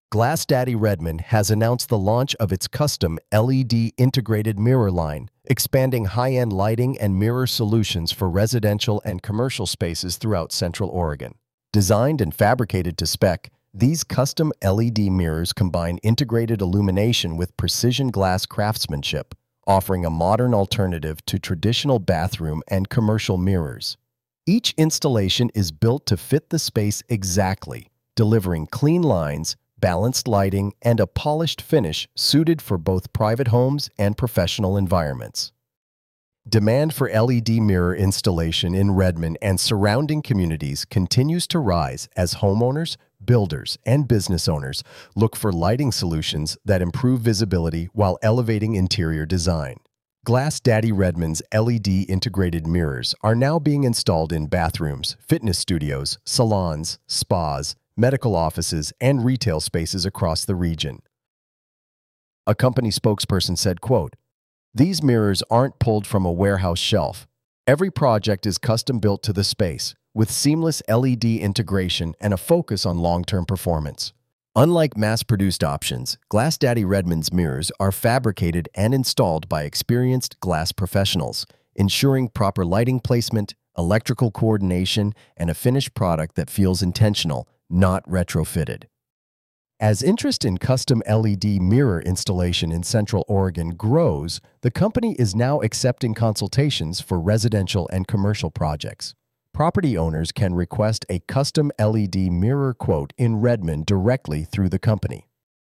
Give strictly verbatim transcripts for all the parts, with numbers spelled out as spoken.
GlassDaddy Redmond has announced the launch of its custom L E D integrated mirror line, expanding high-end lighting and mirror solutions for residential and commercial spaces throughout Central Oregon. Designed and fabricated to spec, these custom L E D mirrors combine integrated illumination with precision glass craftsmanship, offering a modern alternative to traditional bathroom and commercial mirrors. Each installation is built to fit the space exactly, delivering clean lines, balanced lighting, and a polished finish suited for both private homes and professional environments. Demand for L E D mirror installation in Redmond and surrounding communities continues to rise as homeowners, builders, and business owners look for lighting solutions that improve visibility while elevating interior design. GlassDaddy Redmond's L E D integrated mirrors are now being installed in bathrooms, fitness studios, salons, spas, medical offices, and retail spaces across the region. A company spokesperson said, quote, "These mirrors aren't pulled from a warehouse shelf. Every project is custom built to the space, with seamless L E D integration and a focus on long-term performance." Unlike mass-produced options, GlassDaddy Redmond's mirrors are fabricated and installed by experienced glass professionals, ensuring proper lighting placement, electrical coordination, and a finished product that feels intentional, not retrofitted. As interest in custom L E D mirror installation in Central Oregon grows, the company is now accepting consultations for residential and commercial projects. Property owners can request a custom L E D mirror quote in Redmond directly through the company.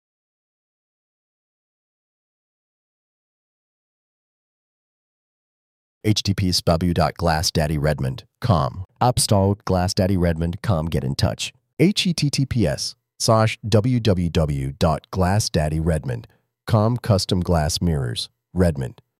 H T T P S w dot glass daddy redmond dot com. Upstall GlassDaddy Redmond dot com. Get in touch. H T T P S slash w w w dot glass daddy redmond dot com. Custom glass mirrors, Redmond.